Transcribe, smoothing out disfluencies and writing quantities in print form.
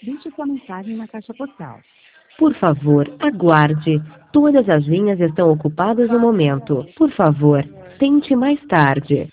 Deixe sua mensagem na caixa postal. Por favor, aguarde. Todas as linhas estão ocupadas no momento. Por favor, tente mais tarde.